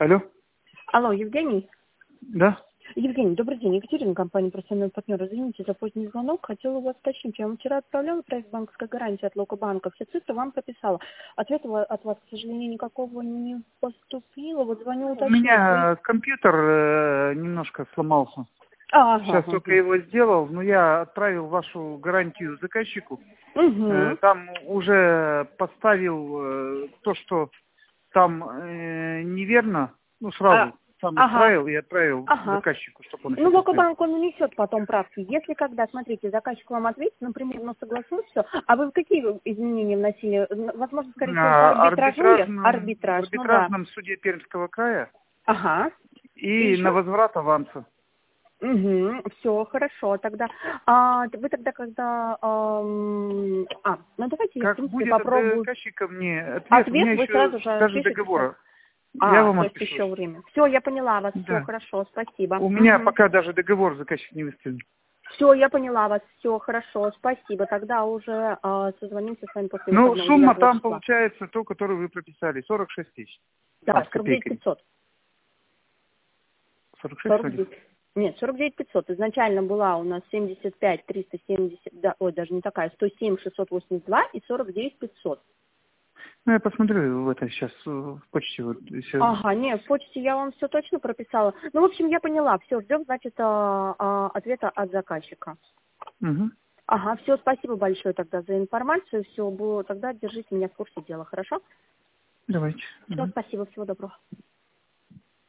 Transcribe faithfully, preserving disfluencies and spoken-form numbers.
Алло, Алло, Евгений? да? Евгений, добрый день. Екатерина, компания «Профессиональный партнер». Извините за поздний звонок. Хотела у вас уточнить. Я вам вчера отправляла проект банковской гарантии от Локобанка. Все цифры вам прописала. Ответа ва- от вас, к сожалению, никакого не поступило. Вот звоню У уточнить. Вы... меня компьютер э, немножко сломался. Ага. Сейчас только его сделал, но я отправил вашу гарантию заказчику. Э, Угу. там уже поставил э, то, что там э, неверно, ну А, сразу сам ага. исправил и отправил Ага. заказчику, чтобы он Ну, еще посмотрел. Локобанк, он унесет потом правки. Если когда, смотрите, заказчик вам ответит, например, ну, согласился, а вы какие изменения вносили? Н- Возможно, скорее всего, по На арбитражу ли? арбитражном, в Арбитраж, ну да. арбитражном суде Пермского края Ага. И и на еще? возврат аванса. Угу, все, хорошо. Тогда а, вы тогда, когда... ам, а, ну давайте я, в Как принципе, будет от попробую. заказчика мне ответ, у меня Ответ вы еще сразу же даже пишете сейчас. договора. Я А, вам то есть отпишу. еще время. Все, я поняла вас. Все, Да. хорошо, спасибо. У меня Угу. пока даже договор заказчик не выставлен. Все, я поняла вас. Все, хорошо, спасибо. Тогда уже а, созвонимся с вами после Ну, выходного сумма девятого там числа. получается то, которую вы прописали, сорок шесть тысяч. Там Да, с сорок девять копейками. пятьсот. сорок шесть сорок вроде. девять. Нет, сорок девять пятьсот. Изначально была у нас семьдесят пять триста семьдесят, да, ой, даже не такая, сто семь шестьсот восемьдесят два и сорок девять пятьсот. Ну, я посмотрю в это сейчас в почте. Вот, если... Ага, нет, в почте я вам все точно прописала. Ну, в общем, я поняла. Все, ждем, значит, а, а, ответа от заказчика. Угу. Ага, все, спасибо большое тогда за информацию. Все, было, тогда держите меня в курсе дела, хорошо? Давайте. Все, Угу. спасибо, всего доброго.